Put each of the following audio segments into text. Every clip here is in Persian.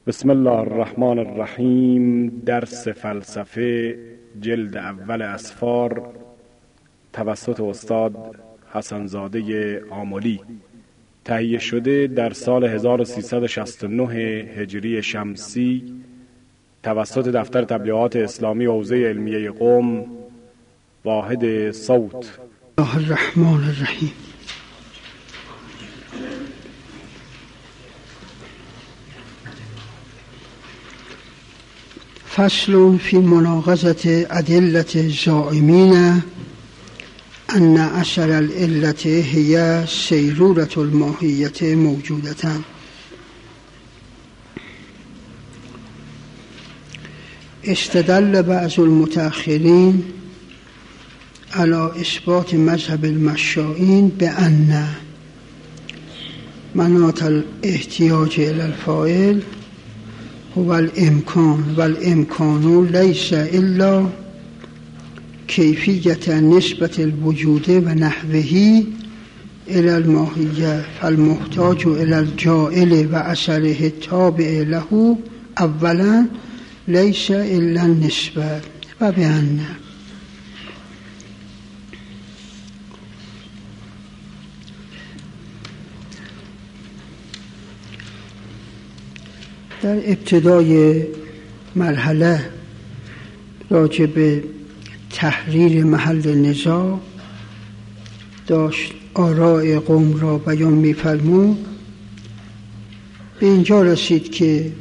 بسم الله الرحمن الرحیم. درس فلسفه جلد اول اسفار توسط استاد حسنزاده آملی، تهیه شده در سال 1369 هجری شمسی توسط دفتر تبلیغات اسلامی حوزه علمیه قم، واحد صوت. الله الرحمن الرحیم. فصل فی مناقضة ادلة زائمین ان اثر العلة هي سیرورة الماهیة موجودة. استدل بعض المتأخرین على اثبات مذهب المشائین بأن مناط الاحتیاج الى الفاعل هو الامکان و الامکان لیس الا کیفیت نسبت الوجود و نحوه الى الماهیه فالمحتاج الى الجائل و اثره التابع له اولا لیس الا النسبه و بأن در ابتدای مرحله راجع به تحریر محل نزاع داشت آراء قوم را بیان می‌فرمود. به اینجا رسید که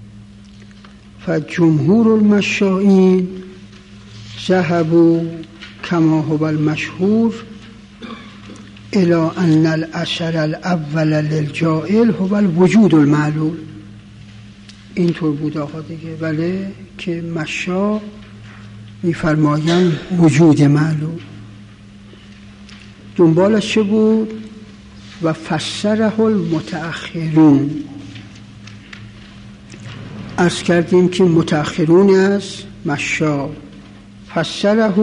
فجمهور المشائین ذهبوا کما هو المشهور الی ان الاثر الاول للجائل هو الوجود المعلول. اینطور بود آقا دیگه، بله، که مشا میفرمایند وجود معلوم. دنبالش چه بود؟ و فسره المتأخرون. عرض کردیم که متأخرون از مشا فسره،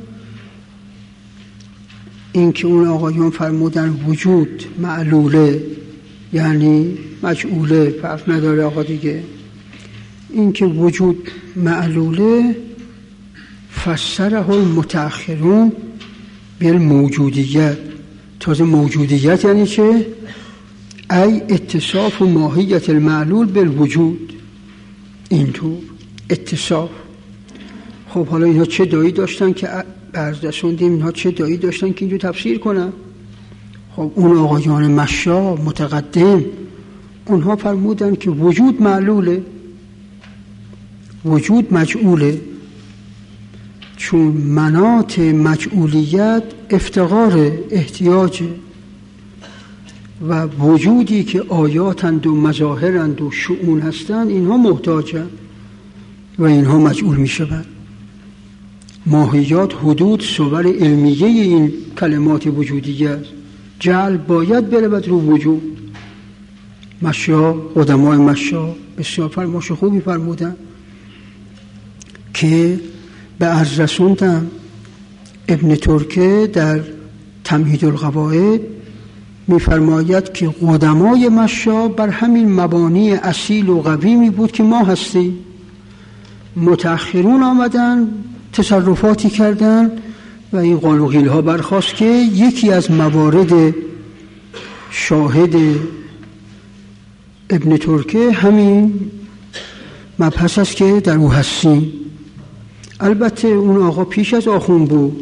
این که اون آقایون فرمودن وجود معلوله یعنی مجعوله، فرق نداره آقا دیگه. این که وجود معلوله فسره المتأخرون بالموجودیت. تازه موجودیت یعنی چه؟ ای اتصاف و ماهیت المعلول بالوجود. اینطور اتصاف. خب حالا اینها چه دایی داشتن که برزدستوندیم، اینها چه دایی داشتن که اینجور تفسیر کنن؟ خب اون آقایان مشا متقدم اونها فرمودن که وجود معلوله، وجود مجعوله، چون مناط مجعولیت افتقار احتیاجه و وجودی که آیاتند و مظاهرند و شؤون هستند اینها محتاجند و اینها مجعول می شوند. ماهیات حدود صور علمیه این کلمات وجودیه است. جعل باید برود رو وجود. مشا، قدمای مشا بسیار فرمایش خوبی فرمودن که به عرض رسوندم. ابن ترکه در تمهید القواعد می‌فرماید که قدمای مشا بر همین مبانی اصیل و قویمی بود که ما هستیم. متأخرون آمدن تصرفاتی کردن و این قال و قیل ها برخاست که یکی از موارد شاهد ابن ترکه همین مبحث است که در او هستیم. البته اون آقا پیش از آخون بود.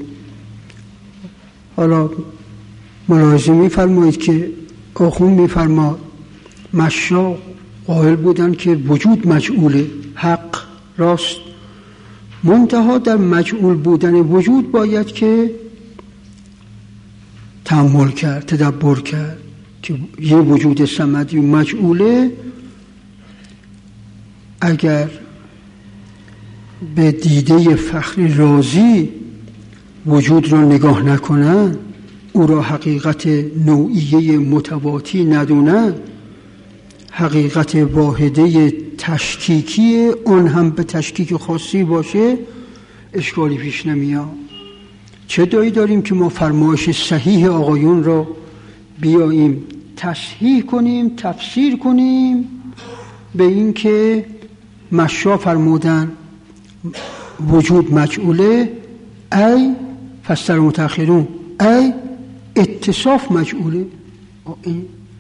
حالا ملاحظه می‌فرمایید که آخون می‌فرماد مشا قائل بودن که وجود مجعوله، حق راست، منتها در مجعول بودن وجود باید که تأمل کرد، تدبر کرد که یه وجود صمدی مجعوله اگر به دیده فخر رازی وجود را نگاه نکنن، او را حقیقت نوعیه متواتی ندونن، حقیقت واحده تشکیکی آن هم به تشکیک خاصی باشه، اشکالی پیش نمیاد. چه دایی داریم که ما فرمایش صحیح آقایون را بیاییم تصحیح کنیم، تفسیر کنیم به این که مشا فرمودن وجود مجعوله، ای فسر متأخرون ای اتصاف مجعوله. این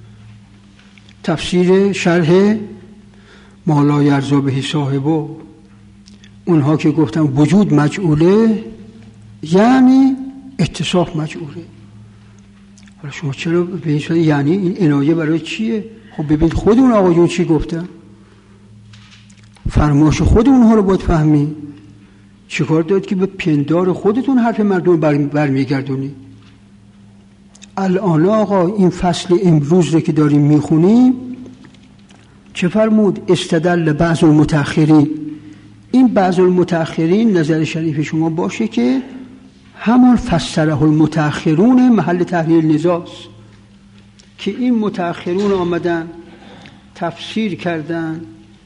تفسیر شرح ما لا یرضی به صاحبه، اونها که گفتن وجود مجعوله یعنی اتصاف مجعوله. حالا شما چرا به این شده یعنی این عنایه برای چیه؟ خب ببین خود اون آقایون چی گفتن، فرمایش خود اونها رو باید فهمی. چیکار دارید که به پندار خودتون حرف مردم برمیگردونی؟ الان آقا این فصل امروز رو که داریم میخونیم چه فرمود؟ استدل بعض المتأخرین. این بعض المتأخرین نظر شریف شما باشه که همون فسره المتأخرون محل تحلیل نزاست، که این متأخرون آمدن تفسیر کردن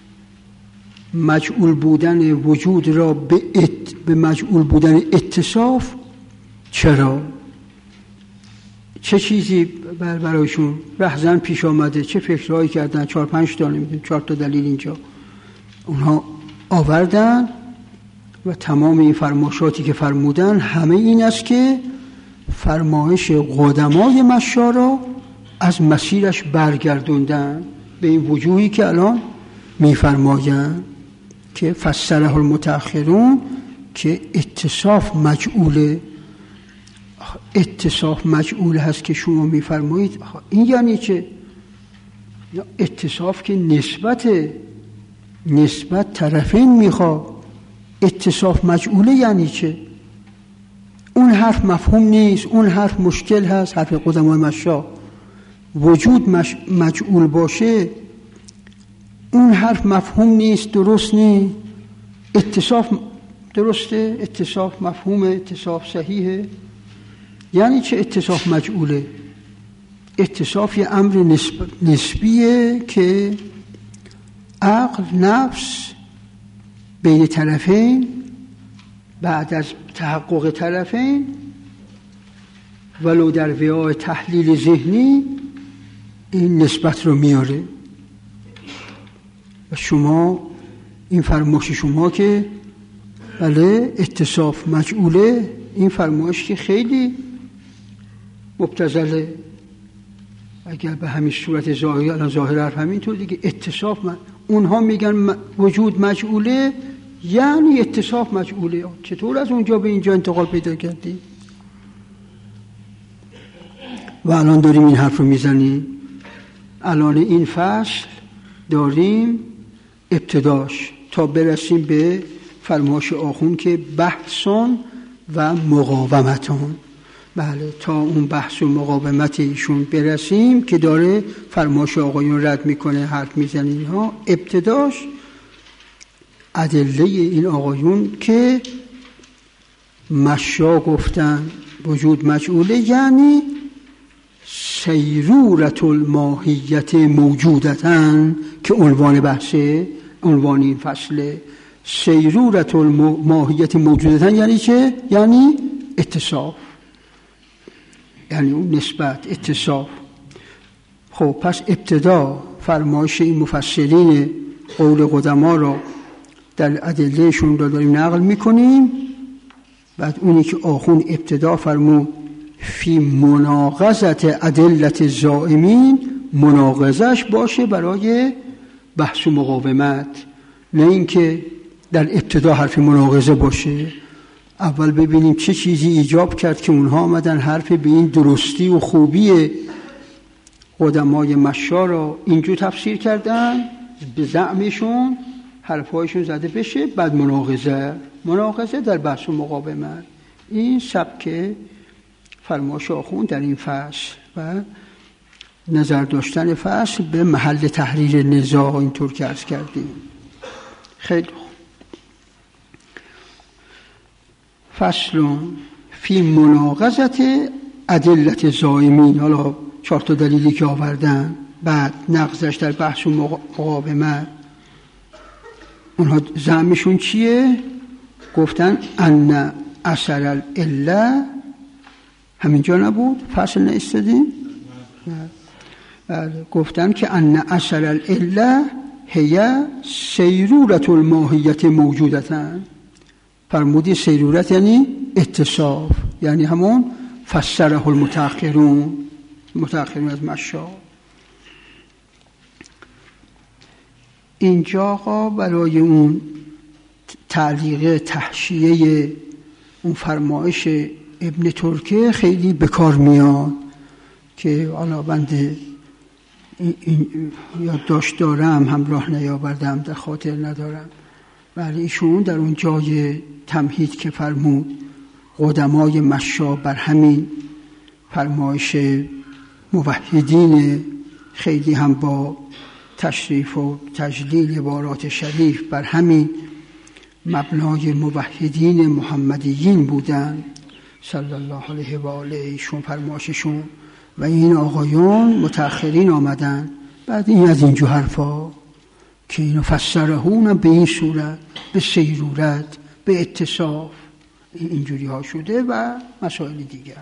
مجعول بودن وجود را به مجعول بودن اتصاف. چرا؟ چه چیزی برایشون رهزن پیش آمده؟ چه فکرهایی کردن؟ 4-5 تا نمیدونم 4 تا دلیل اینجا اونها آوردن و تمام این فرمایشاتی که فرمودن همه این است که فرمایش قدمای مشا را از مسیرش برگردوندن به این وجوهی که الان میفرمایند که فسره المتأخرون که اتصاف مجعوله. اتصاف مجعول هست که شما میفرمایید، این یعنی چه؟ اتصاف که نسبت طرفین میخواد. اتصاف مجعوله یعنی چه؟ اون حرف مفهوم نیست، اون حرف مشکل هست. حرف قدمای مشا وجود مجعول باشه اون حرف مفهوم نیست، درست نیست. اتصاف درسته، اتصاف مفهومه، اتصاف صحیحه. یعنی چه اتصاف مجعوله؟ اتصاف یه امر نسبیه که عقل نفس بین طرفین بعد از تحقق طرفین ولو در وعای تحلیل ذهنی این نسبت رو میاره. و شما این فرمایش شما که بله اتصاف مجعوله، این فرمایش که خیلی مبتذله. اگر به همین صورت ظاهری الان ظاهر حرف همینطور دیگه اتصاف اونها میگن وجود مجعوله یعنی اتصاف مجعوله. چطور از اونجا به اینجا انتقال پیدا کردی؟ و الان داریم این حرف رو میزنیم. الان این فصل داریم ابتداش تا برسیم به فرمایش آخون که بحثون و مقاومتون. بله تا اون بحث و مقاومت ایشون برسیم که داره فرمایش آقایون رد میکنه، حرف میزنه. اینها ابتداش ادله این آقایون که مشا گفتن وجود مجعوله یعنی سیرورت الماهیت موجودتن، که عنوان بحثه، عنوان این فصله. سیرورت الماهیت موجودتن یعنی چه؟ یعنی اتصاف، یعنی اون نسبت اتصاف. خب پس ابتدا فرمایش این مفسرین قول قدما را در ادلهشون را داریم نقل میکنیم. بعد اونی که آخون ابتدا فرمود فی مناقضت ادلت زائمین، مناقضش باشه برای بحث و مقاومت، نه اینکه در ابتدا حرف مناقضه باشه. اول ببینیم چه چیزی ایجاب کرد که اونها آمدن حرف به این درستی و خوبی قدمای مشا را اینجور تفسیر کردن، به زعمشون حرفایشون زده بشه. بعد مناقضه در بحث و مقاومت. این سبک فرمایش آخوند در این فصل و نظر داشتن فصل به محل تحریر نزاع، اینطور که عرض کردیم. خیلی خوب. فصل فی مناقضت ادلت زائمین. حالا 4 تا دلیلی که آوردن، بعد نقضش در بحث و مقاومت. اونها زعمشون چیه؟ گفتن ان اثر العله، همینجا نبود فصل نایستادیم؟ بله. گفتن که ان اثر العله هی سیرورت الماهیت موجودتن. فرمودی سیرورت یعنی اتصاف، یعنی همون فسره المتأخرون از مشا. اینجا برای اون تعلیق تحشیه اون فرمایش ابن ترکه خیلی بکار میاد که حالا بنده یادداشت دارم، همراه نیاوردم، در خاطر ندارم. ولی ایشون در اون جای تمهید که فرمود قدمای مشا بر همین فرمایش موحدین خیلی هم با تشریف و تجلیل عبارات شریف بر همین مبنای موحدین محمدیین بودن صلی الله علیه و آله. ایشون فرمایششون و این آقایان متأخرین آمدن بعد این از اینجور حرفا که اینو فسرهون به این صورت، به سیرورت، به اتصاف، اینجوری ها شده و مسائل دیگر.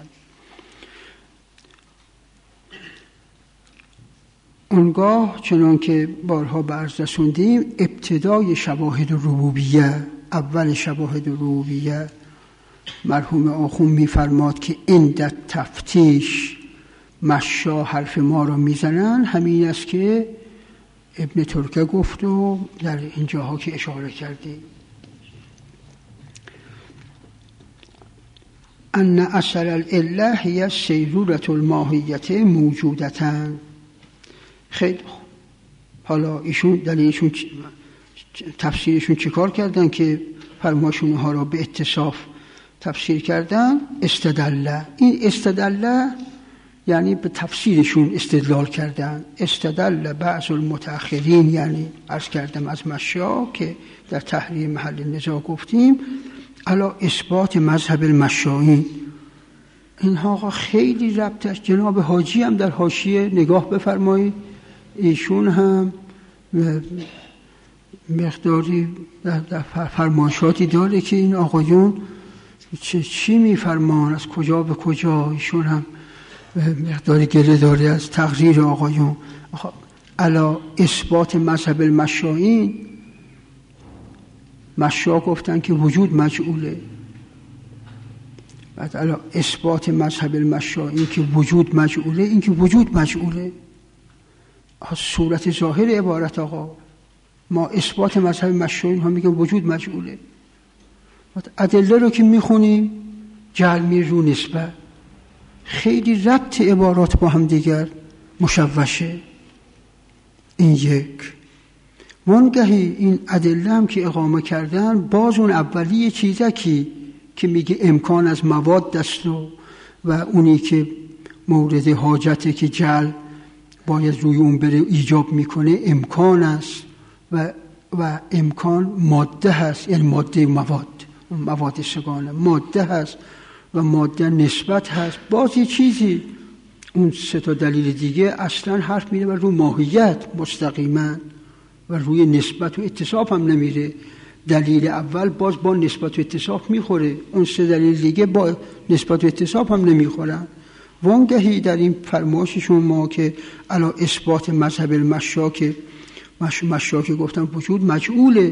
اونگاه چنان که بارها به عرض رسوندیم ابتدای شواهد ربوبیه، اول شواهد ربوبیه مرحوم آخوند می‌فرماد که عند تفتیش مشا حرف ما را میزنن. همین است که ابن ترکه گفت و در اینجاها که اشاره کردیم. ان اصل العله هی سیرورة الماهیت موجودتن. خیلی حالا ایشون دلیلشون تفسیرشون چیکار کردن که فرمایشون ها را به اتصاف تفسیر کردن؟ استدلله. این استدلله یعنی به تفسیرشون استدلال کردن. استدل بعض المتأخرین یعنی عرض کردم از مشا که در تحریر محل نزاع گفتیم علی اثبات مذهب المشائین. اینها خیلی ربطش. جناب حاجی هم در حاشیه نگاه بفرمایید، ایشون هم مقداری در فرمایشاتی داره که این آقایون چی میفرمان، از کجا به کجا. ایشون هم مقداری گله داره از تقریر آقایون. علا اثبات مذهب المشائین، مشا گفتن که وجود مجعوله، بعد علا اثبات مذهب المشائین که وجود مجعوله، این که وجود مجعوله صورت ظاهر عبارت. آقا ما اثبات مذهب مشائین هم میگن وجود مجعوله. ادله رو که میخونیم جعل میر رو نسبت، خیلی ربط عبارات با هم دیگر مشوشه. این یک. وانگهی این ادله هم که اقامه کردن باز اون اولی چیزکی که میگه امکان از مواد است و اونی که مورد حاجته که جعل باید روی اون بره ایجاب میکنه امکان است و امکان ماده هست، یعنی ماده مواد سگانه ماده هست و ماده نسبت هست. باز یه چیزی اون سه تا دلیل دیگه اصلا حرف میره و روی ماهیت مستقیما و روی نسبت و اتصاف هم نمیره. دلیل اول باز با نسبت و اتصاف میخوره، اون سه دلیل دیگه با نسبت و اتصاف هم نمیخورن. وانگهی در این فرمایششون ما که علا اثبات مذهب المشا که مشا که گفتن وجود مجعوله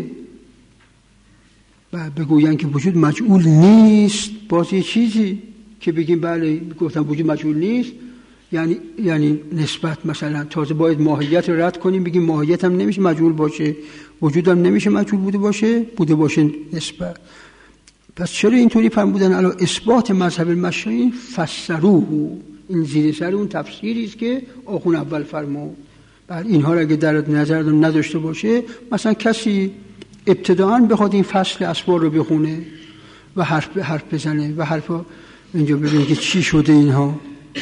و بگوین که وجود مجعول نیست، باز یه چیزی که بگیم بله گفتن وجود مجعول نیست یعنی نسبت مثلا تازه باید ماهیت رو رد کنیم بگیم ماهیت هم نمیشه مجعول باشه، وجود هم نمیشه مجعول بوده باشه نسبت. پس چرا اینطوری فرمودن علی اثبات مذهب المشائین فسروه؟ این زیر سر اون تفسیری است که آخوند اول فرمود. بعد اینها را اگه در نظر نداشته باشه، مثلا کسی ابتداءً بخواد این فصل اسبار رو بخونه و حرف بزنه و حرفا اینجا ببینه که چی شده، اینها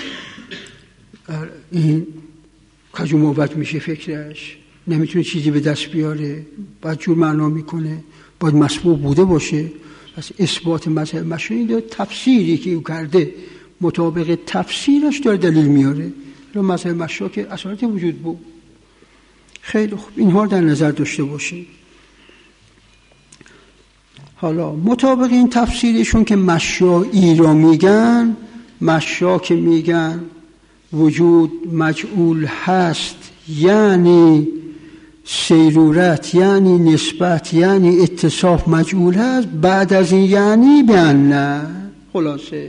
این کج و موج میشه فکرش، نمیتونه چیزی به دست بیاره، باید جور معنا میکنه، باید مسبوق بوده باشه. پس اثبات مذهب مشائین داره تفسیری که او کرده مطابق تفسیرش داره دلیل میاره. رو مذهب مشائین که اصالت وجود بود. خیلی خوب، اینها در نظر داشته باشید. حالا مطابق این تفسیرشون که مشائی را میگن، مشا که میگن وجود مجعول هست، یعنی سیرورت یعنی نسبت یعنی اتصاف مجعول هست. بعد از این یعنی به ان، خلاصه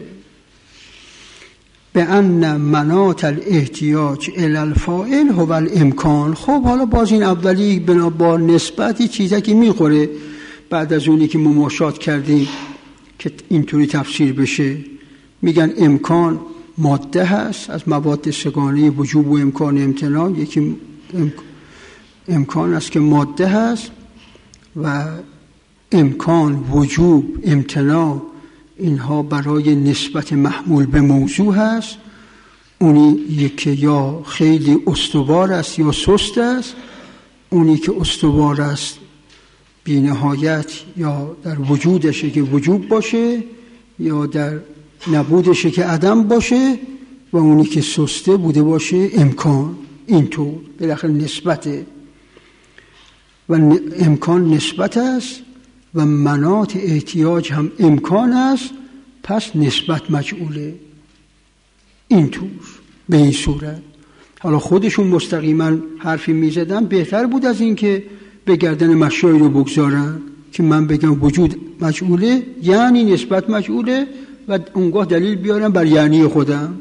به ان مناط الاحتیاج الی الفاعل هو الامکان. خب حالا باز این اولی بنابر نسبتی چیزی که میخوره بعد از اونی که مماشات کردیم که اینطوری تفسیر بشه. میگن امکان ماده هست از مواد سگانه وجوب و امکان امتناع. یکی امکان است که ماده هست و امکان وجوب امتناع اینها برای نسبت محمول به موضوع هست. اونی یکی یا خیلی استوار است یا سست است. اونی که استوار است بی نهایت یا در وجودشه که وجوب باشه یا در نبودشه که عدم باشه و اونی که سسته بوده باشه امکان. اینطور بالاخره نسبته و امکان نسبت است و مناط احتیاج هم امکان است، پس نسبت مجعوله. اینطور به این صورت. حالا خودشون مستقیما حرفی میزدن بهتر بود از این که به گردن مشایی رو بگذارن که من بگم وجود مجعوله یعنی نسبت مجعوله و اونگاه دلیل بیارم بر یعنی خودم.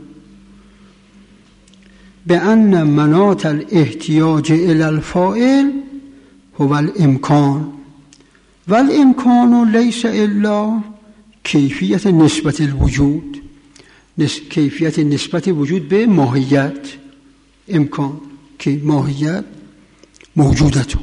به ان مناط الاحتیاج الی الفاعل هو الامکان و الامکان لیس الا کیفیت نسبت الوجود، کیفیت نسبت وجود به ماهیت. امکان که ماهیت موجودتون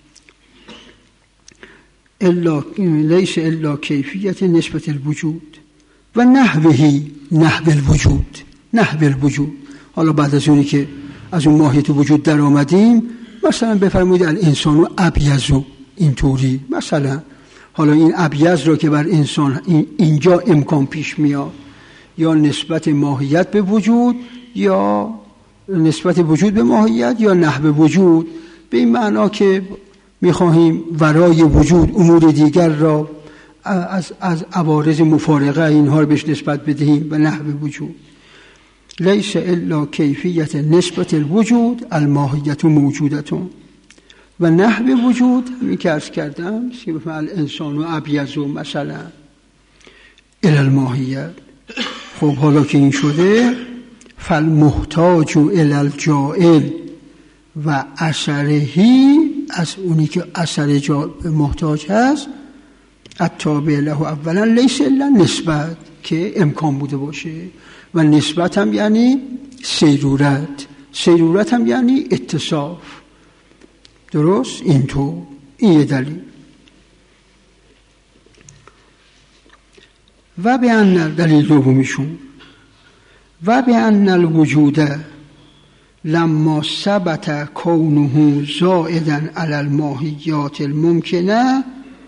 لیس الا کیفیت نسبت الوجود و نحوهی نحو الوجود. نحو الوجود حالا بعد از اونی که از اون ماهیت وجود در آمدیم مثلا بفرمایید الانسان ابیض، اینطوری مثلا. حالا این ابیض را که بر انسان اینجا امکان پیش میاد یا نسبت ماهیت به وجود یا نسبت وجود به ماهیت یا نحو وجود، به این معنا که میخواهیم ورای وجود امور دیگر را از عوارض مفارقه اینها رو بهش نسبت بدهیم و نحو وجود. لیس الا کیفیت نسبت الوجود الماهیت موجودتون و نحو وجود همین که عرض کردم که بفعل انسان و ابیض مثلا الی الماهیت. خب حالا که این شده فالمحتاج الی الجائل و اثرهی، از اونی که اثر محتاج هست التابع له اولا لیس الا نسبت که امکان بوده باشه و نسبت هم یعنی سیرورت، سیرورت هم یعنی اتصاف. درست؟ اینطور. این یه دلیل. و به ان دلیل دومیشون و به ان الوجود لما ثبت کونه زائدا علی الماهیات الممکنه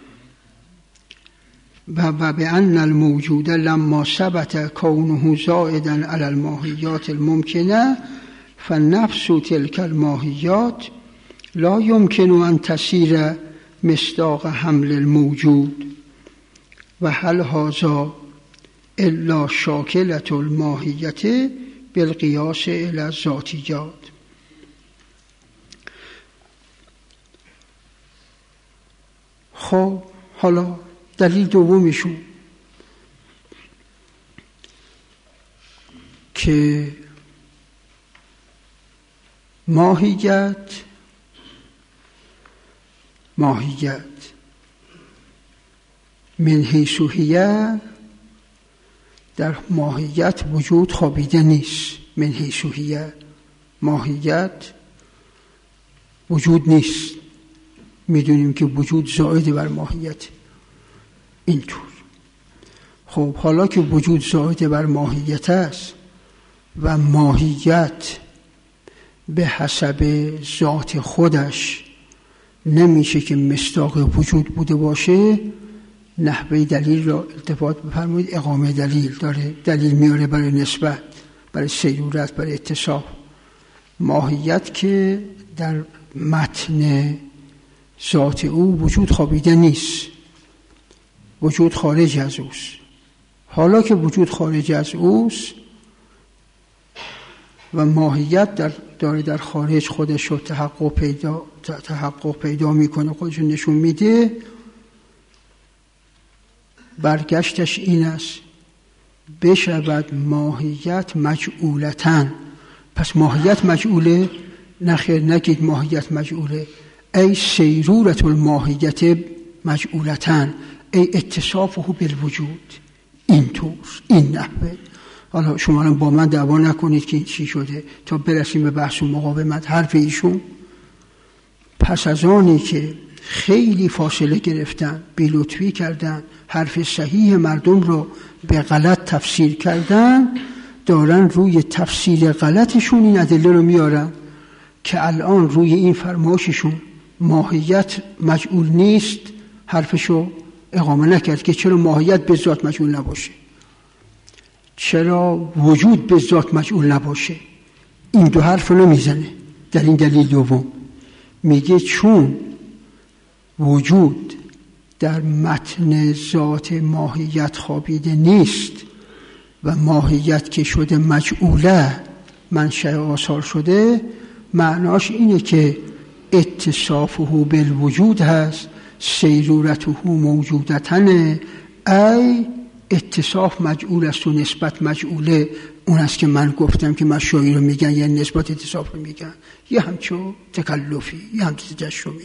و به ان الموجود لما ثبت کونه زائدا علی الماهیات الممکنه فنفس تلك الماهیات لا يمكن ان تسیر مصداق حمل الموجود و هل هذا الا شاکلة الماهیت بالقیاس الی الذاتیات. خب حالا دلیل دومیشون که ماهیت من حیث هی، در ماهیت وجود خوابیده نیست. من حیث هی ماهیت وجود نیست. میدونیم که وجود زائد بر ماهیت. اینطور. خب حالا که وجود زائد بر ماهیت است و ماهیت به حسب ذات خودش نمیشه که مصداق وجود بوده باشه، نحوه دلیل را التفات بفرمایید. اقامه دلیل داره، دلیل میاره برای نسبت، برای سیرورت، برای اتصاف. ماهیت که در متن ذات او وجود خوابیده نیست، وجود خارج از اوست. حالا که وجود خارج از اوست و ماهیت داره در خارج خودش رو تحقق پیدا میکنه، خودش رو نشون میده. برگشتش این است بشود ماهیت مجعولتن. پس ماهیت مجعوله؟ نخیر، نگید ماهیت مجعوله. ای سیرورت الماهیت مجعولتن، ای اتصافه بالوجود. این طور، این نحوه. حالا شما با من دعوا نکنید که این چی شده تا برسیم به بحث و مقاومت. حرف ایشون پس از آنی که خیلی فاصله گرفتن، بی‌لطفی کردن، حرف صحیح مردم رو به غلط تفسیر کردن، دارن روی تفسیر غلطشون این ادله رو میارن که الان روی این فرمایششون ماهیت مجعول نیست حرفشو اقامه نکرد که چرا ماهیت به ذات مجعول نباشه، چرا وجود به ذات مجعول نباشه. این دو حرف رو نمیزنه. در این دلیل دوم میگه چون وجود در متن ذات ماهیت خوابیده نیست و ماهیت که شده مجعوله، منشأ آثار شده، معناش اینه که اتصافه بالوجود هست، سیرورته موجودتن، ای اتصاف مجعول است و نسبت مجعوله. اون است که من گفتم که مشاهیر رو میگن یه نسبت اتصاف رو میگن، یه همچو تکلفی، یه همچو تجشمی.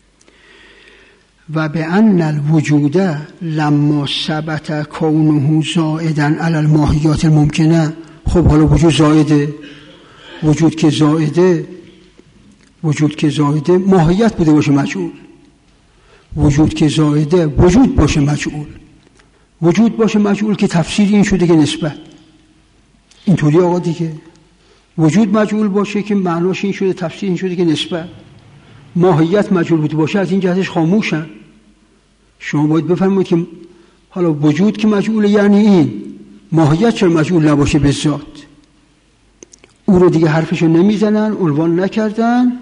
و به ان الوجود لما ثبت کونه زائدا علی الماهیات الممکنه. خب حالا وجود زائده، وجود که زائده ماهیت بوده باشه مجعول، وجود که زائده وجود باشه مجعول، وجود باشه مجعول که تفسیر این شده که نسبت. اینطوری آقا دیگه وجود مجعول باشه که معناش این شده، تفسیر این شده که نسبت. ماهیت مجعول بوده باشه از این جهتش خاموشن. شما باید بفهمید که حالا وجود که مجعول یعنی این، ماهیت چرا مجعول نباشه به ذات؟ او رو دیگه حرفشو نمیزنن، عنوان نکردن.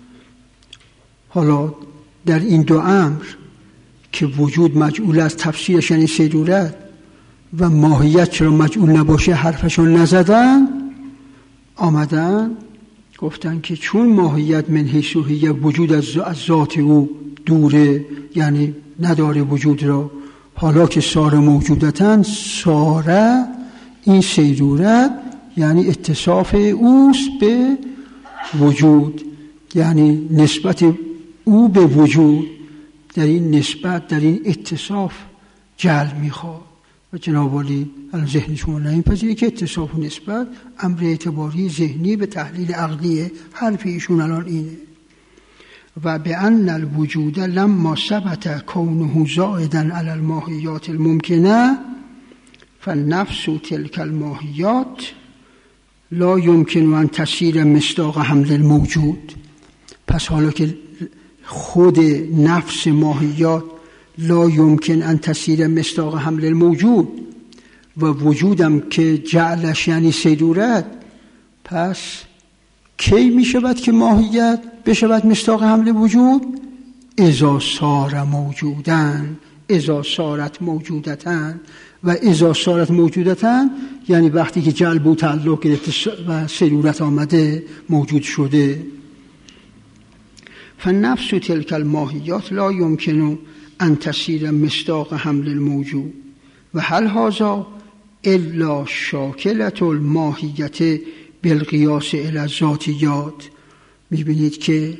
حالا در این دو امر که وجود مجعول از تفسیرش یعنی سیرورت و ماهیت چرا مجعول نباشه حرفشو نزدن، آمدن گفتن که چون ماهیت من حیث هی وجود از ذات او دوره، یعنی نداره وجود را، حالا که سار موجودتن، ساره این سیرورت یعنی اتصاف اوست به وجود، یعنی نسبت او به وجود. در این نسبت، در این اتصاف جعل میخواد. و جناب عالی الان ذهن شما نمیپذیره که اتصاف و نسبت امر اعتباری ذهنی به تحلیل عقلیه. حرف ایشون الان اینه. و به ان الوجود لما ثبت کونه زائدا علی الماهیات الممکنه فالنفس تلك الماهیات لا يمكن ان تسیر مصداق حمل الموجود. پس حالا که خود نفس ماهیات لا يمكن ان تسیر مصداق حمل الموجود و وجودم که جعلش یعنی سیرورت، پس کی می شود که ماهیت بشود مصداق حمل وجود؟ اذا صار موجودن، اذا صارت موجودتن. و اذا صارت موجودتن یعنی وقتی که جلب و تعلق گرفته و سیرورت آمده، موجود شده. فالنفس تلك الماهیات لا يمكن ان تسیر مصداق حمل الموجود و هل هذا الا شاکلة الماهیت بالقیاس الی الذاتیات. میبینید که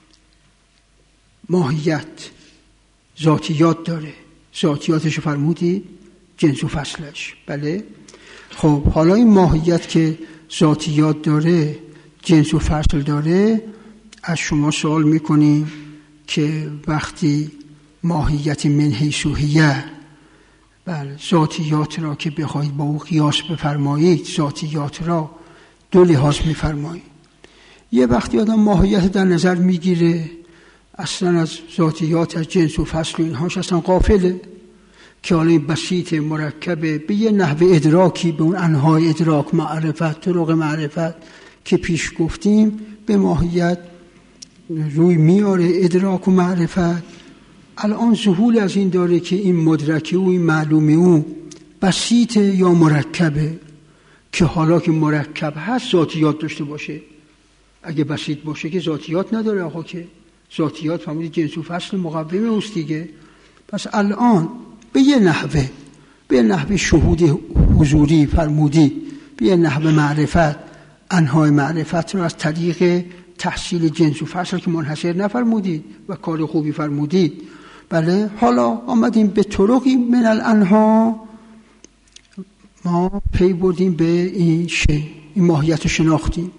ماهیت ذاتیات داره. ذاتیاتش فرمودید جنس و فصلش. بله. خب حالا این ماهیت که ذاتیات داره، جنس و فصل داره، از شما سوال میکنیم که وقتی ماهیت من حیث هیه، بله، ذاتیات را که بخواید با او قیاس بفرمایید، ذاتیات را دو لحاظ میفرمایید. یه وقتی آدم ماهیت در نظر میگیره، اصلا از ذاتیات، از جنس و فصل و اینهاش اصلا غافله، که حالا بسیط مرکبه به یه نحو ادراکی، به اون انواع ادراک، معرفت، طرق معرفت که پیش گفتیم، به ماهیت روی میاره ادراک و معرفت. الان ذهول از این داره که این مدرکه و این معلومه او بسیطه یا مرکبه. که حالا که مرکب هست ذاتیات داشته باشه. اگه بسیط باشه که ذاتیات نداره آقا، که ذاتیات فهمید جنس و فصل مقوم اوست دیگه. پس الان به یه نحوه شهود حضوری فرمودی، به یه نحوه معرفت، انهای معرفت رو از طریق تحصیل جنس و فصل که منحصر نفرمودید و کار خوبی فرمودید. بله، حالا آمدیم به طرقی من الانها، ما پی بردیم به این ماهیت رو شناختیم.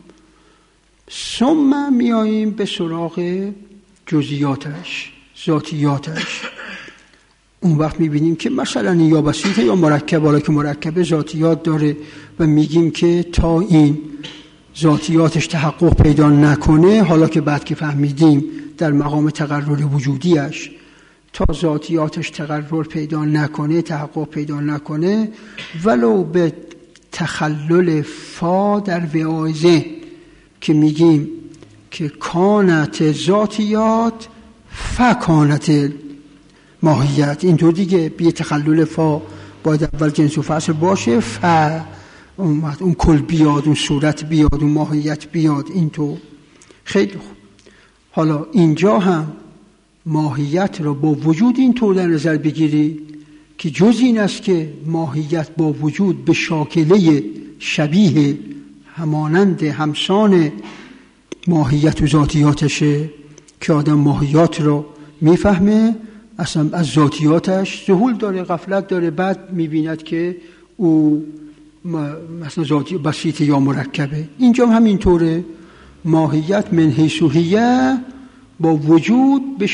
ثم میاییم به سراغ جزئیاتش، ذاتیاتش. اون وقت میبینیم که مثلا یا بسیطه یا مرکب، حالا که مرکب ذاتیات داره و میگیم که تا این ذاتیاتش تحقق پیدا نکنه، حالا که بعد که فهمیدیم در مقام تقرر وجودیش تا ذاتیاتش تقرر پیدا نکنه، تحقق پیدا نکنه، ولو به تخلل فا در وعایزه که میگیم که کانت ذاتیات فکانت ماهیت، اینطور دیگه بی تخلل فا باید اول جنس و فصل باشه، اون کل بیاد، اون صورت بیاد، اون ماهیت بیاد. اینطور خیلی خوب. حالا اینجا هم ماهیت رو با وجود اینطور در نظر بگیری که جز این است که ماهیت با وجود به شاکله شبیه همانند همسان ماهیت و ذاتیاتشه که آدم ماهیت رو میفهمه، اصلا از ذاتیاتش ذهول داره، غفلت داره، بعد میبیند که او مثلا ذاتی بسیط یا مرکبه. اینجا هم همینطوره، ماهیت من حیث هیه با وجود به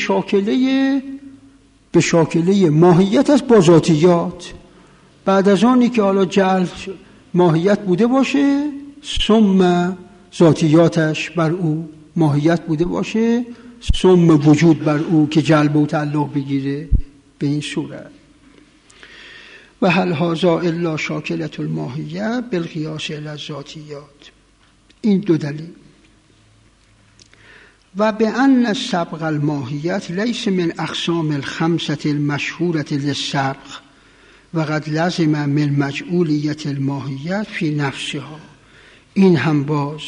شاکله ماهیت است با ذاتیات. بعد از آنی که حالا جعل ماهیت بوده باشه، ثم ذاتیاتش بر او ماهیت بوده باشه، ثم وجود بر او که جلب و تعلق بگیره. به این صورت و هل هذا الا شاکلة الماهیه بالقیاس الی الذاتیات. این دو دلیل. و به ان سبق الماهیت لیس من اقسام الخمسة المشهورة للسبق و قد لزم من مجعولیت الماهیت فی نفسها. این هم باز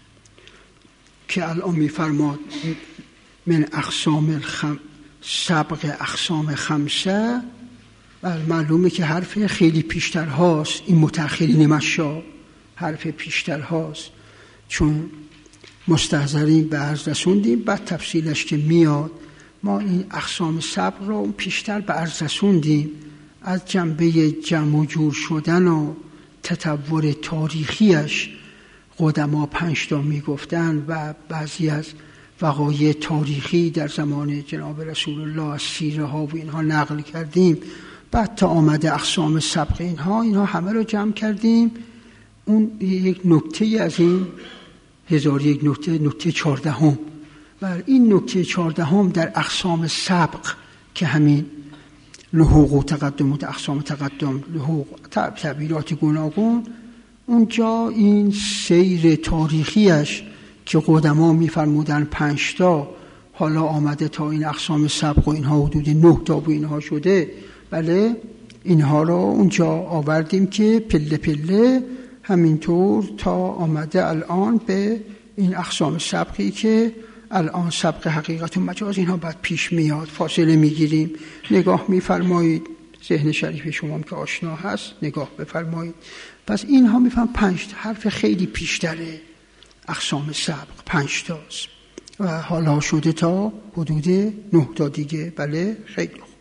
که الان میفرماد من اقسام سبق اقسام خمسه، و معلومه که حرف خیلی پیشتر هاست، این متأخرین مشا حرف پیشتر هاست، چون مستحضرین به عرض رسوندیم، بعد تفصیلش که میاد ما این اقسام سبق رو پیشتر به عرض رسوندیم، از جنبه جمع و جور شدن و تطور تاریخیش قدما 5 تا میگفتن و بعضی از وقایع تاریخی در زمان جناب رسول الله از سیره ها و اینها نقل کردیم. بعد تا آمده اقسام سبق اینها همه رو جمع کردیم. اون یک نکته از این 1001 نکته 14 و این نکته 14 در اقسام سبق که همین لحوق و تقدم و اقسام تقدم، لحوق تعبیرات گوناگون، اونجا این سیر تاریخیش که قدما میفرمودن 5 تا، حالا آمده تا این اقسام سبق و اینها حدود 9 تا و اینها شده. بله، اینها رو اونجا آوردیم که پله پله همینطور تا آمده الان به این اقسام سبقی که الان سبق حقیقت و مجاز اینها بعد پیش میاد. فاصله میگیریم، نگاه میفرمایید، ذهن شریف شما که آشنا هست نگاه بفرمایید. پس اینها میفهم 5 حرف خیلی پیشتره، اقسام سبق 5 تاست و حالا شده تا حدود 9 تا دیگه. بله، خیلی خوب.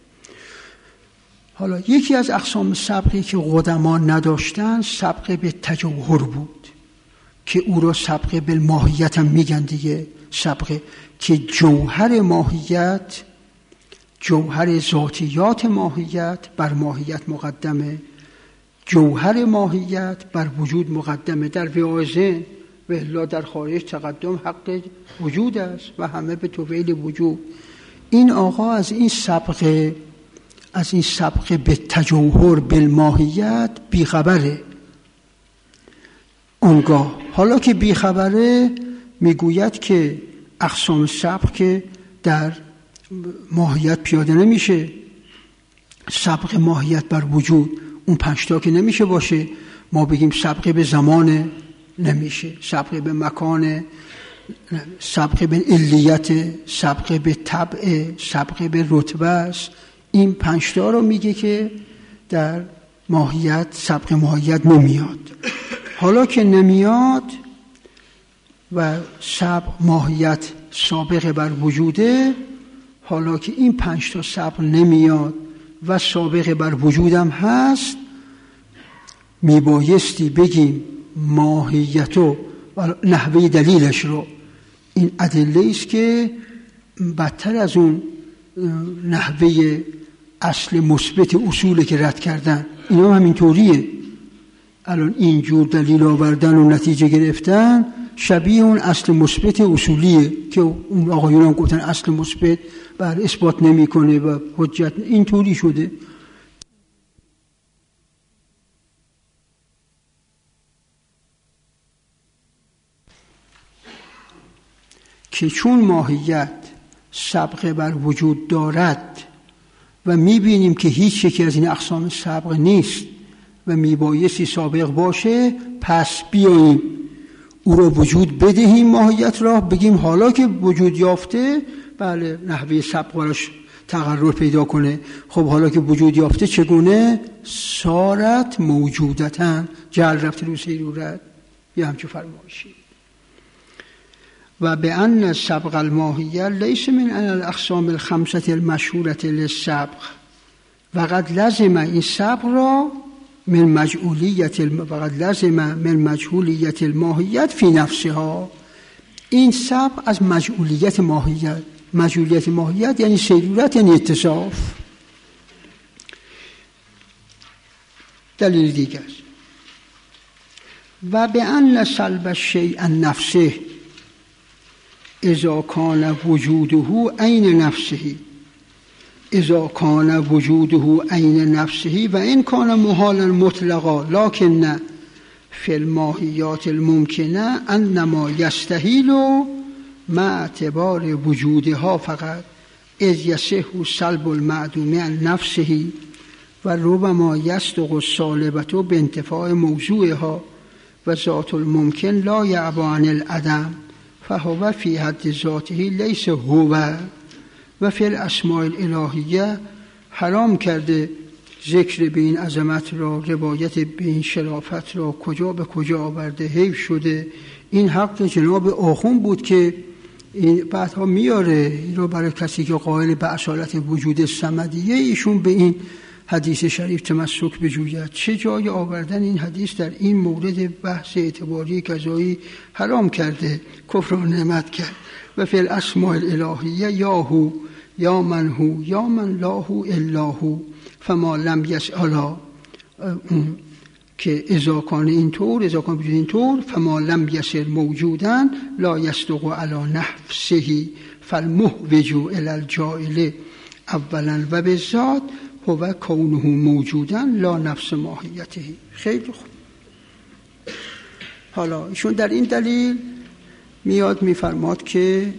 حالا یکی از اقسام سبقی که قدما نداشتن سبق به تجوهر بود که او را سبق بالماهیت هم میگن دیگه. سبق که جوهر ماهیت، جوهر ذاتیات ماهیت بر ماهیت مقدمه، جوهر ماهیت بر وجود مقدمه. در وعایزه و الا در خارج تقدم حق وجود است و همه به طویل وجود. این آقا از این سبق به تجوهر بالماهیت بیخبره. اونگاه حالا که بیخبره میگوید که اقسام سبق که در ماهیت پیاده نمیشه، سبق ماهیت بر وجود اون 5 تا که نمیشه باشه، ما بگیم سبق به زمان نمیشه، سبق به مکان، سبق به علیت، سبق به طبع، سبق به رتبه است. این 5 تا رو میگه که در ماهیت سبق ماهیت نمیاد. حالا که نمیاد و سبق ماهیت سابقه بر وجوده، حالا که این 5 تا سبق نمیاد و سابقه بر وجودم هست، میبایستی بگیم ماهیت و نحوه دلیلش رو. این ادله است که بدتر از اون نحوه اصل مثبت اصولی که رد کردن، اینا هم اینطوریه. الان اینجور دلیل آوردن و نتیجه گرفتن شبیه اون اصل مثبت اصولیه که اون آقایون هم گفتن اصل مثبت بر اثبات نمیکنه و حجت، اینطوری شده. که چون ماهیت سبق بر وجود دارد و میبینیم که هیچ یکی از این اقسام سبق نیست و میبایستی سابق باشه، پس بیاییم او را وجود بدهیم، ماهیت را بگیم حالا که وجود یافته، بله نحوه سبق براش تقرر پیدا کنه. خب حالا که وجود یافته چگونه؟ صارت موجودتن، جل رفت رو سیرورت، یه همچه فرمایشی. و به ان سبق الماهیه لیس من الاقسام الخمسه المشهوره للسبق و قد لزم این سبق را من مجهولیت الماهیت فی نفسها. این سبق از مجهولیت ماهیت، مجهولیت ماهیت یعنی سیرورت، یعنی اتصاف. دلیل دیگر، و به ان سلب الشیء عن نفسه اذا کان وجوده عین نفسه، اذا کان وجوده عین نفسه و این کان محالا مطلقا لکن فی الماهیات الممکنه انما یستحیل مع اعتبار وجودها فقط اذ یصح سلب المعدوم عن نفسه و ربما یصدق السالبة بانتفاع موضوعها و ذات الممکن لا یعبا عن العدم فهو فی حد ذاته لیس هو. و فی الاسماء الالهیه حرام کرده ذکر به این عظمت را، روایت به این شرافت را کجا به کجا آورده، حیف شده. این حق جناب آخوند بود که این بعدها میاره این رو برای کسی که قائل به اصالت وجود صمدیه، ایشون به این حدیث شریف تمسک بجوید. چه جای آوردن این حدیث در این مورد بحث اعتباری قضایی حرام کرده، کفر و نعمت کرد. و فی الاسماء الالهیه یا هو یا من هو یا من لا هو الا هو فما لم یسألا، که اذا کان اینطور، اذا کان بجود اینطور، فما لم یسر موجودن لا یصدق علی نفسه فالمهوج الی الجائل اولا و بالذات هو کونه موجودا لا نفس ماهیته. خیلی خوب. حالا ایشون در این دلیل میاد میفرماد که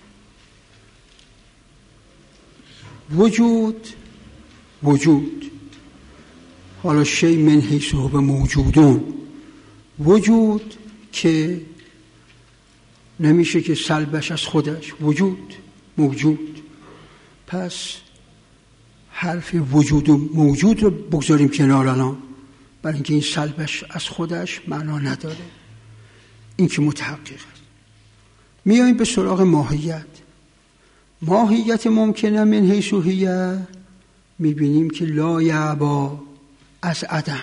وجود حالا شی من حیث هو موجودون، وجود که نمیشه که سلبش از خودش، وجود موجود. پس حرف وجود و موجود رو بگذاریم کنار الان، برای اینکه این سلبش از خودش معنا نداره، این که متحقق است. میاییم به سراغ ماهیت ممکنه من حیث هیه، میبینیم که لا یعبا از عدم،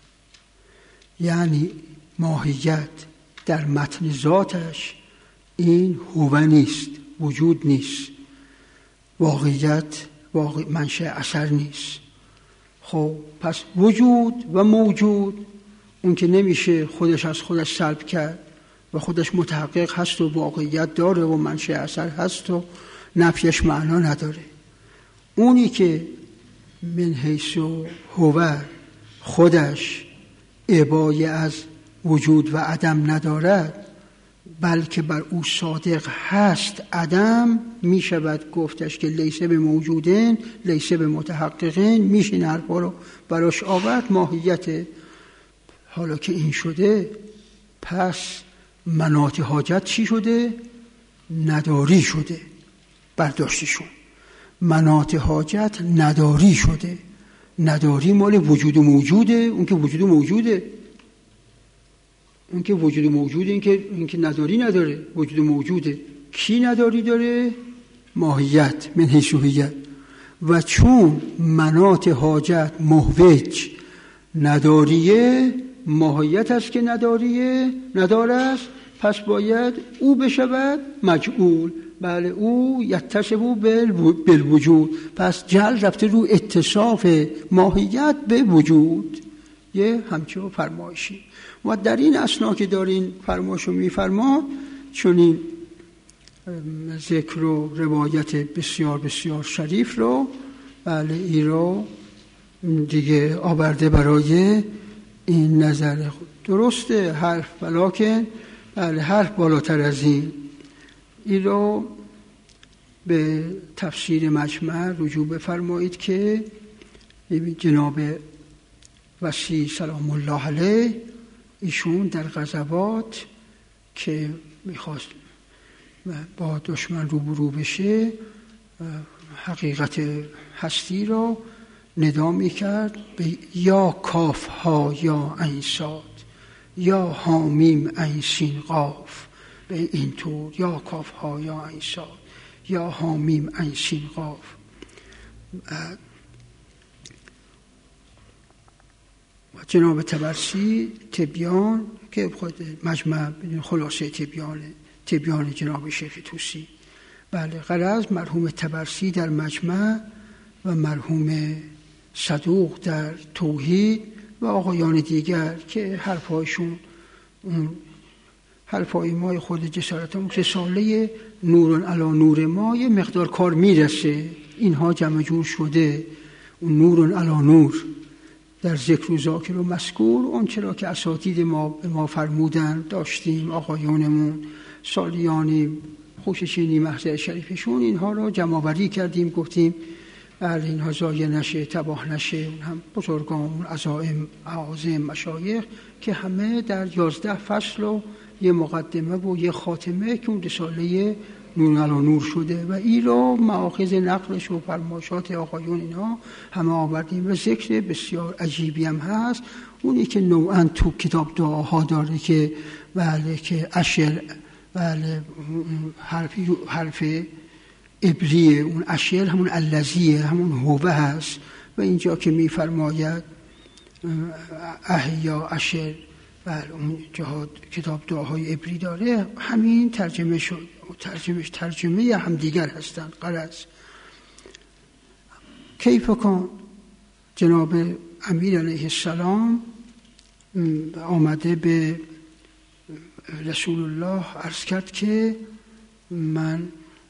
یعنی ماهیت در متن ذاتش این هو نیست، وجود نیست، واقعیت منشأ اثر نیست. خب پس وجود و موجود، اون که نمیشه خودش از خودش سلب کرد و خودش متحقق هست و واقعیت داره و منشأ اثر هست و نفیش معنا نداره. اونی که من حیث هو خودش ابای از وجود و عدم ندارد، بلکه بر او صادق هست عدم، می شود گفتش که لیسه به موجودین لیسه به متحققین. میشه این حرفا رو براش آورد. ماهیت حالا که این شده پس مناط حاجت چی شده؟ نداری شده. برداشتشون مناط حاجت نداری شده. نداری مال وجود موجوده. اون که وجود موجوده، اون که وجود موجوده، این که نداری نداره، وجود موجوده. کی نداری داره؟ ماهیت، من حیث هویت. و چون مناط حاجت محوج نداریه، ماهیت است که نداره است، پس باید او بشود مجعول. بله، او یتصف بالوجود. پس جعل رفته رو اتصاف ماهیت به وجود. یه همچون فرمایشی. و در این اثنا که دارین فرمایشو میفرما، چون این ذکر و روایت بسیار بسیار شریف رو، بله، ای رو دیگه آورده برای این نظر خود. درسته حرف، ولیکن بله حرف بالاتر از این. این رو به تفسیر مجمع رجوع بفرمایید که جناب وصی سلام الله علیه ایشون در غزوات که میخواست با دشمن روبرو بشه، حقیقت هستی را ندا میکرد به یا کاف ها یا عین صاد یا حامیم عین سین قاف. به این طور یا کاف ها یا عین صاد یا حامیم عین سین قاف. جناب طبرسی تبیان که خود مجمع خلاصه تبیان جناب شیخ طوسی. بله، غرض مرحوم طبرسی در مجمع و مرحوم صدوق در توحید و آقایان دیگر که حرفایشون حرفای ما خود جسارتم رساله نور علی نور ما یه مقدار کار میرسه. اینها جمع جور شده. اون نور علی نور در ذکر و ذاکر و مذکور، اون چرا که اساتید ما فرمودن داشتیم، آقایانمون سالیانی خوششینی محضر شریفشون، اینها رو جمع آوری کردیم، گفتیم بله اینها ضایع نشه، تباه نشه. اون هم بزرگان، عزائم، اعاظم، مشایخ که همه در 11 فصل و یه مقدمه و یه خاتمه که اون رساله نور علی نور شده و این رو مآخذ نقلش و فرمایشات آقایون اینا همه آوردیم. و ذکر بسیار عجیبی هم هست، اونی که نوعا تو کتاب دعاها داره که بله که اشر، بله حرف ابریه، اون اشر همون الذیه، همون هوه هست. و اینجا که میفرماید احیا اشر، بله اون جهاد کتاب دعاهای ابری داره، همین ترجمه شد. ترجمه هم دیگر هستند. غرض کیف کن جناب امیر علیه السلام آمده به رسول الله عرض کرد که من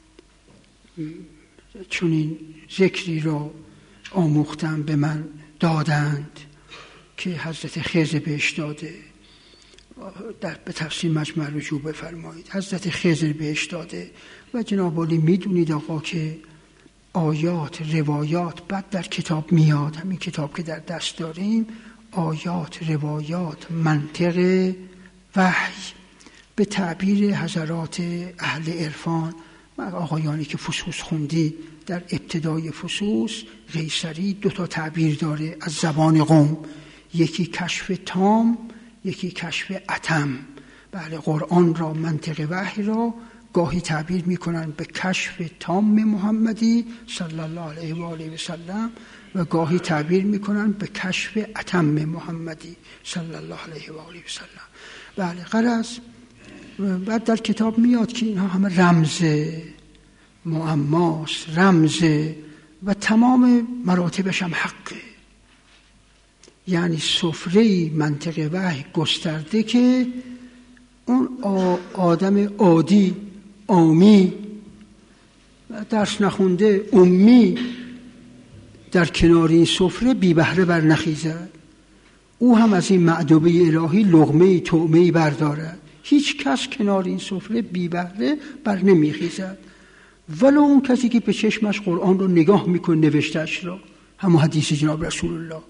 چنین ذکری را آموختم، به من دادند که حضرت خضر بهش داده. به تفسیر مجمع رجوع بفرمایید. حضرت خضر بهش داده و جناب عالی میدونید آقا که آیات، روایات بعد در کتاب میاد. همین کتاب که در دست داریم، آیات، روایات، منطق، وحی، به تعبیر حضرات اهل عرفان و آقایانی که فصوص خوندی در ابتدای فصوص، قیصری 2 تعبیر داره از زبان قوم، یکی کشف تام، یکی کشف اتم. بله، قرآن را، منطق وحی را گاهی تعبیر میکنن به کشف تام محمدی صلی الله علیه و آله و سلم و گاهی تعبیر میکنن به کشف اتم محمدی صلی الله علیه و آله و سلم. بله، غرض بعد در کتاب میاد که اینها همه رمزه، معماست، رمزه و تمام مراتبش هم حقه. یعنی سفره منطق وحی گسترده که اون آدم عادی، عامی، درس نخونده، امی در کنار این سفره بی بهره بر نخیزد. او هم از این معدوبه الهی لقمه طعمه بردارد. هیچ کس کنار این سفره بی بهره بر نمیخیزد، ولو اون کسی که به چشمش قرآن رو نگاه میکنه، نوشتهش رو، همون حدیث جناب رسول الله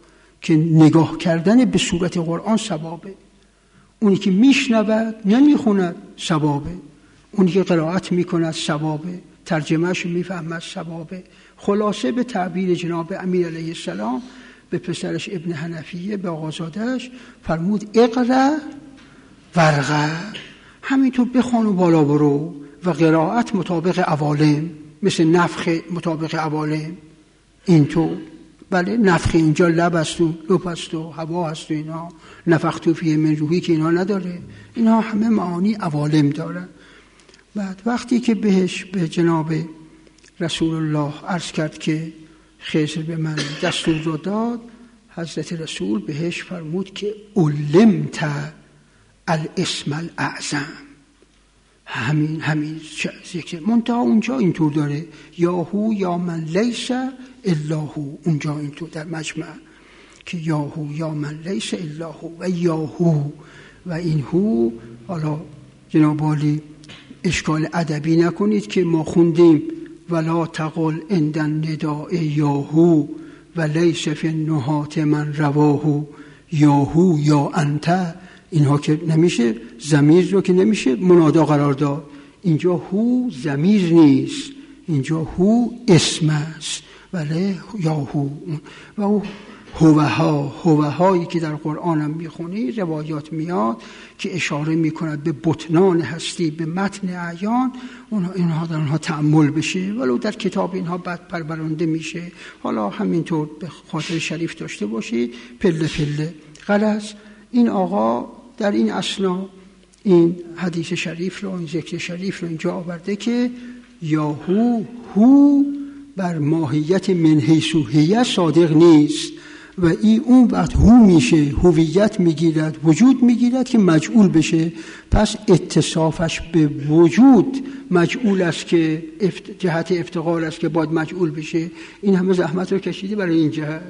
که نگاه کردن به صورت قرآن ثوابه، اونی که میشنود نمیخوند ثوابه، اونی که قرائت میکند ثوابه، ترجمهش میفهمد ثوابه. خلاصه به تعبیر جناب امیر علیه السلام به پسرش ابن حنفیه، به آقازادهش فرمود اقرأ ورقه، همینطور بخوان و بالا برو، و قرائت مطابق عوالم، مثل نفخ مطابق عوالم اینطور. بله نفخ اینجا لب است و لب است و هوا است و اینا، نفخت فیه من روحی که اینا نداره، اینا همه معانی عوالم دارن. بعد وقتی که بهش به جناب رسول الله عرض کرد که خضر به من دستور رو داد، حضرت رسول بهش فرمود که علمت الاسم الاعظم، همین ذکر منتها اونجا اینطور داره یا هو یا من لیس الا هو، اونجا اینطور در مجمع که یا هو یا من لیس الا هو و یا هو، و این هو حالا جناب عالی اشکال ادبی نکنید که ما خوندیم ولا تقل عند النداء یا هو و لیس فی النهات من رواه یا هو یا انت، اینها که نمیشه ضمیر رو که نمیشه منادا قرار داد. اینجا هو ضمیر نیست، اینجا هو اسم است، ولی یا هو و او هوهایی که در قرآن هم میخونی روایات میاد که اشاره میکند به بطنان هستی، به متن اعیان، اینها در اونها تأمل بشه، ولو در کتاب اینها بعد پرورنده میشه. حالا همینطور به خاطر شریف داشته باشید پله پله. غلط این آقا در این اثنا این حدیث شریف رو، این ذکر شریف رو اینجا آورده که یا هو بر ماهیت من حیث هیه صادق نیست و اون وقت هو میشه، هویت میگیرد، وجود میگیرد که مجعول بشه، پس اتصافش به وجود مجعول است که جهت افتقار است که باید مجعول بشه. این همه زحمت رو کشیدی برای این جهت.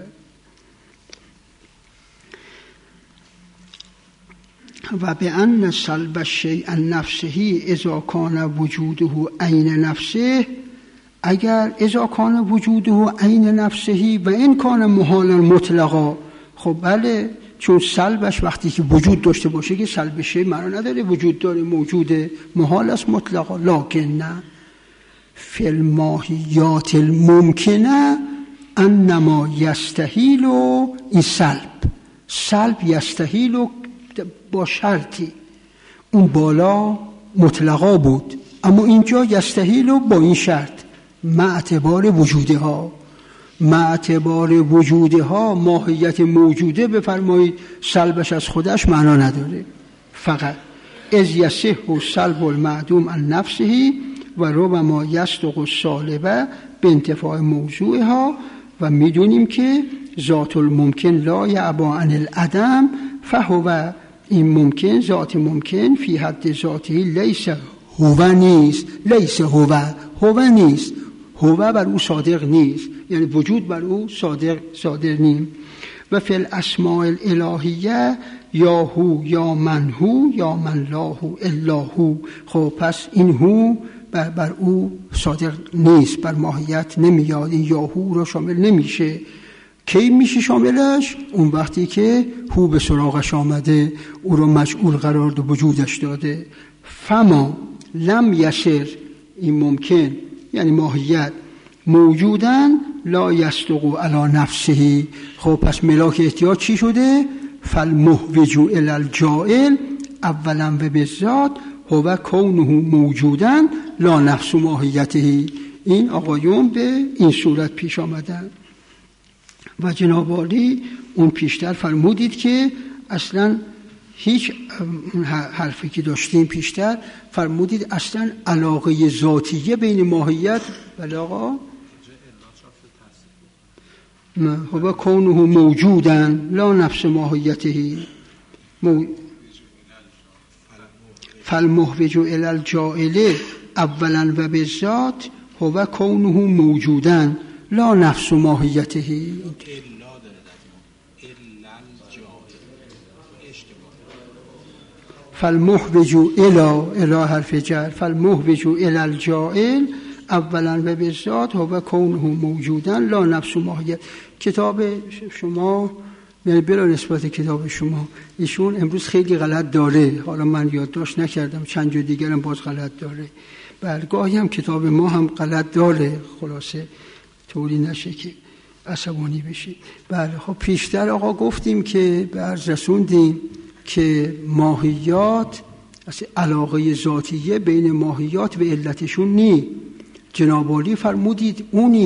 و به ان سلب الشیء عن نفسه اذا کان وجوده عین نفسه، اگر اذا کان وجوده عین نفسه و این کان محالا مطلقا، خب بله چون سلبش وقتی که وجود داشته باشه که سلب شیء معنا نداره، وجود داره، موجوده، محال است مطلقا. لکن نه فی الماهیات الممکنه انما یستحیل، این سلب یستحیل با شرطی، اون بالا مطلقا بود اما اینجا یستحیل با این شرط مع اعتبار وجوده ها ماهیت موجوده بفرمایید، سلبش از خودش معنا نداره. فقط از یصح سلب المعدوم عن نفسه و ربما یصدق السالبه به انتفاع موضوعها، و میدونیم که ذات الممکن لا یعبا عن العدم فهو، این ممکن ذات ممکن فی حد ذاته لیس هو نیست، لیس هو نیست، هو بر او صادق نیست، یعنی وجود بر او صادق نیست. و فی الاسماء الالهیه یا هو یا من هو یا من لا هو الا هو، خب پس این هو بر او صادق نیست، بر ماهیت نمیاد، این یا هو را شامل نمیشه. کی میشه شاملش؟ اون وقتی که هو به سراغش آمده، او رو مجعول قرار داده، وجودش داده. فما لم یسر، این ممکن یعنی ماهیت، موجودن لا یصدق علی نفسه، خب پس ملاک احتیاج چی شده؟ فالمحوج الی الجائل اولا و بالذات هو کونه موجودن لا نفس ماهیته. این آقایون به این صورت پیش آمدن. و جناب عالی اون پیشتر فرمودید که اصلا هیچ حرفی که داشتیم پیشتر فرمودید اصلا علاقه ذاتیه بین ماهیت بله آقا هو کونه موجودن لا نفس ماهیته فالمحوج الی الجائل اولا و بالذات هو کونه موجودن لا نفس ماهیته. فالمحوج الی حرف جر، فالمحوج الی الجائل اولا و بالذات هو کونه موجودن لا نفس ماهیت. کتاب شما یعنی بلا نسبت کتاب شما ایشون امروز خیلی غلط داره، حالا من یادداشت نکردم، چند جا دیگرم باز غلط داره. بله گاهی هم کتاب ما هم غلط داره، خلاصه طوری نشه که عصبانی بشی. بله خب پیشتر آقا گفتیم که به عرض رسوندیم که ماهیات اصلا علاقه ذاتیه بین ماهیات به علتشون نی. جناب عالی فرمودید اونی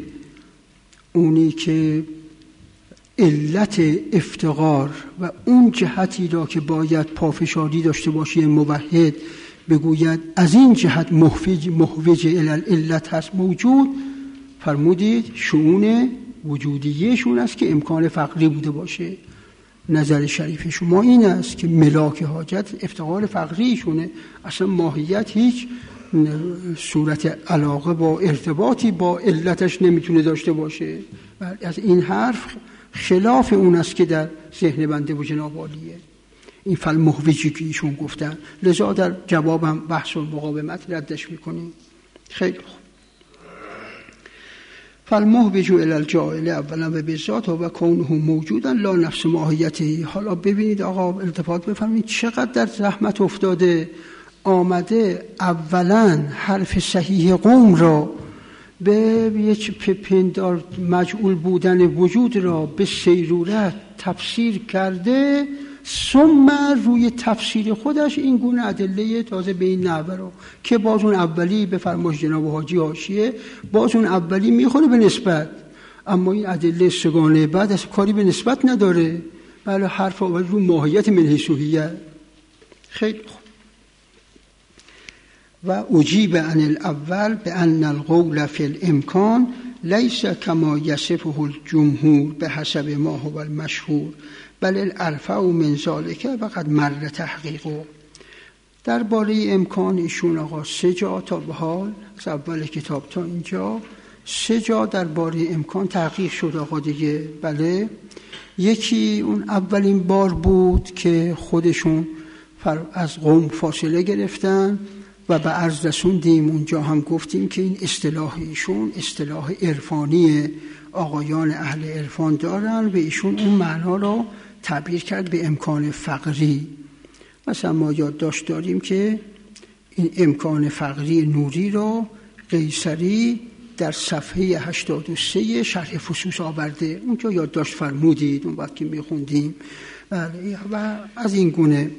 که علت افتقار و اون جهتی را که باید پافشاری داشته باشی موحد بگوید از این جهت محوج علت هست موجود، فرمودید شؤون وجودیهشون است که امکان فقری بوده باشه. نظر شریف شما این است که ملاک حاجت افتقار فقریشونه، اصلا ماهیت هیچ صورت علاقه با ارتباطی با علتش نمیتونه داشته باشه. از این حرف خلاف اون است که در ذهن بنده و جناب عالیه، این فالمحوجی که ایشون گفتن، لذا در جوابم بحث و مقاومت ردش میکنیم. خیلی خوب. فالمحوج الی الجاهل اولا و بذات و کونه موجودا لا نفس ماهیته. حالا ببینید آقا التفات بفرمایید چقدر در زحمت افتاده، آمده اولا حرف صحیح قوم را به یک پندار مجعول بودن وجود را به سیرورت تفسیر کرده، ثم روی تفسیر خودش این گونه ادله تازه به این نحوه رو که باز اون اولی به فرمایش جناب حاجی حاشیه، باز اون اولی میخوره به نسبت، اما این ادله سگانه بعد از کاری به نسبت نداره. بله حرف آورد رو ماهیت منحصوهیه. خیلی خوب. و اجیب عن الاول بان القول فی الامکان لیس کما یصفه الجمهور به حسب ما هو المشهور بل الارفع من ذلک و قد مر تحقیقه. درباره امکان ایشون آقا 3 جا تا به حال از اول کتاب تا اینجا 3 جا درباره امکان تحقیق شد آقا دیگه. بله یکی اون اولین بار بود که خودشون از قوم فاصله گرفتن و به عرض رسوندیم، اونجا هم گفتیم که این اصطلاح ایشون اصطلاح عرفانی آقایان اهل عرفان دارن و ایشون اون معنا رو تعبیر کرد به امکان فقری. مثلا ما یادداشت داریم که این امکان فقری نوری رو قیصری در صفحه 83 شرح فصوص آورده، اونجا یادداشت فرمودید اون وقت که میخوندیم. و از این گونه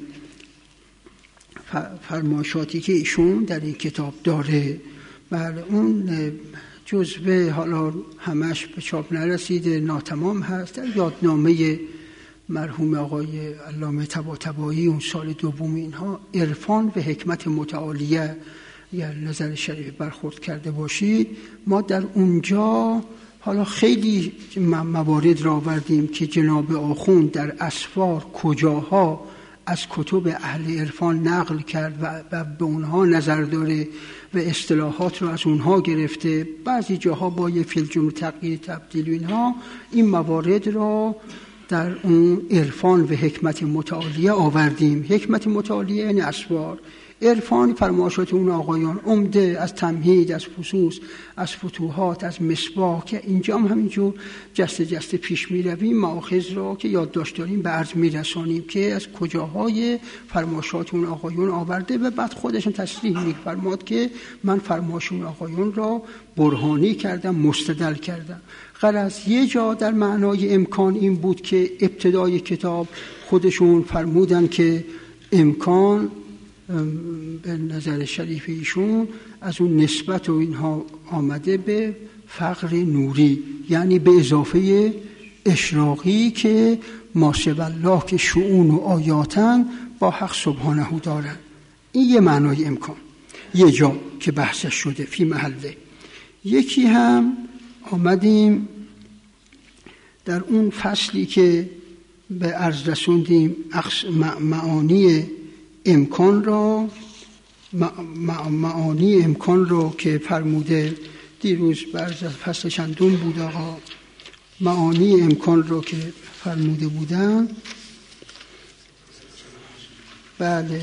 فرمایشاتی که ایشون در این کتاب داره. بله اون جزوه حالا همش به چاپ نرسیده، ناتمام هست، در یادنامه مرحوم آقای علامه طباطبایی اون سال دوم اینها عرفان و حکمت متعالیه یا نظر شریف برخورد کرده باشید. ما در اونجا حالا خیلی موارد را آوردیم که جناب آخوند در اسفار کجاها از کتب اهل عرفان نقل کرد و به اونها نظر داره و اصطلاحات رو از اونها گرفته، بعضی جاها با یه فیلجم تغییر تبدیل اینها این موارد را در اون عرفان و حکمت متعالیه آوردیم. حکمت متعالیه یعنی اسفار، عرفان فرمایشات اون آقایان عمده از تمهید، از فصوص، از فتوحات، از مصباح که اینجا هم همینجور جسته پیش می رویم مآخذ را که یادداشت داریم به عرض می رسانیم که از کجاهای فرمایشات اون آقایان آورده و بعد خودشون تصریح می فرماد که من فرمایش اون آقایان را برهانی کردم، مستدل کردم. غرض یه جا در معنای امکان این بود که ابتدای کتاب خودشون فرمودن که امکان به نظر شریف ایشون از اون نسبت و اینها آمده به فقر نوری، یعنی به اضافه اشراقی که ما سوی الله که شؤون و آیاتن با حق سبحانه دارن. این یه معنای امکان، یه جا که بحثش شده فی محله. یکی هم آمدیم در اون فصلی که به عرض رسوندیم معانی امکان را که فرموده دیروز برز فصل چندون بود آقا، معانی امکان را که فرموده بودن. بله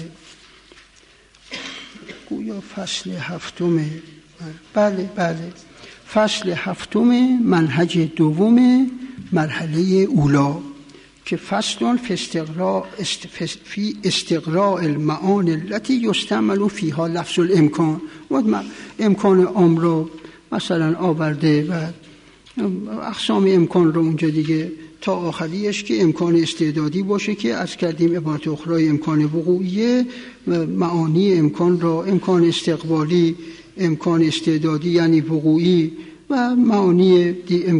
گویا فصل 7. بله فصل 7 منهج 2 مرحله اولا. که فصل فی استقراء المعانی التي یستعمل فیها لفظ الامکان. امکان عام رو مثلا آورده و اقسام امکان رو اونجا دیگه تا آخریش که امکان استعدادی باشه که از کردیم عبارت اخرای امکان وقوعیه، معانی امکان را امکان استقبالی، امکان استعدادی یعنی وقوعی و معانی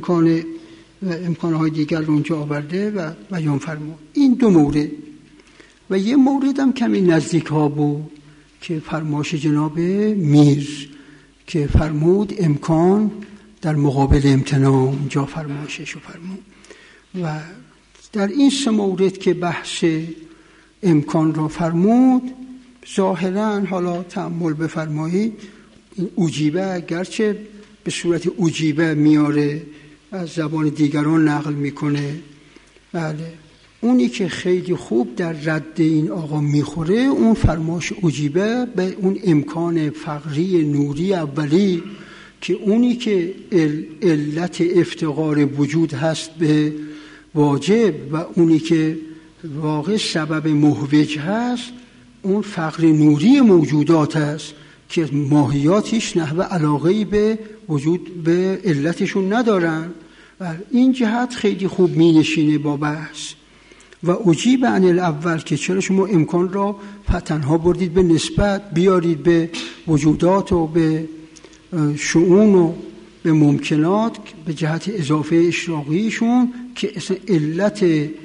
امکانهای دیگر رو اونجا آورده و بیان فرمود. این دو مورد و یه مورد هم کمی نزدیک ها بود که فرمایش جناب میر که فرمود امکان در مقابل امتناع، اونجا فرمایشش رو فرمود. و در این سه مورد که بحث امکان را فرمود، ظاهرا حالا تأمل بفرمایید، این اوجیبه گرچه به صورت اوجیبه میاره از زبان دیگران نقل میکنه، بله، اونی که خیلی خوب در رد این آقا میخوره اون فرمایش اوجیبه به اون امکان فقری نوری اولی که اونی که علت افتقار وجود هست به واجب و اونی که واقع سبب محوج هست اون فقر نوری موجودات هست که ماهیاتش نحو علاقه‌ای به وجود به علتشون ندارن و این جهت خیلی خوب می نشینه با بحث. و اجیب عن الاول که چرا شما امکان را تنها بردید به نسبت، بیارید به وجودات و به شؤون و به ممکنات به جهت اضافه اشراقیشون که علت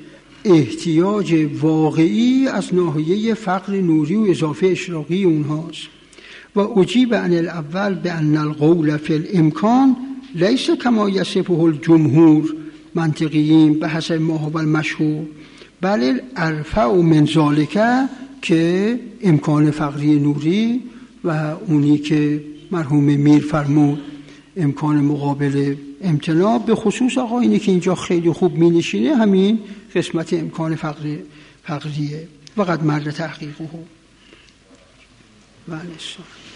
احتیاج واقعی از ناحیه فقر نوری و اضافه اشراقی اونهاست. و اجیب عن الاول بان القول فی الامکان لیس کما یصفه الجمهور منطقیین به حسب ما هو المشهور بل ارفع من ذلک که امکان فقری نوری و اونی که مرحوم میر فرمود امکان مقابل امتناع، به خصوص آقا اینی که اینجا خیلی خوب می نشینه همین قسمت امکان فقریه و قد مر تحقیقه و نسان.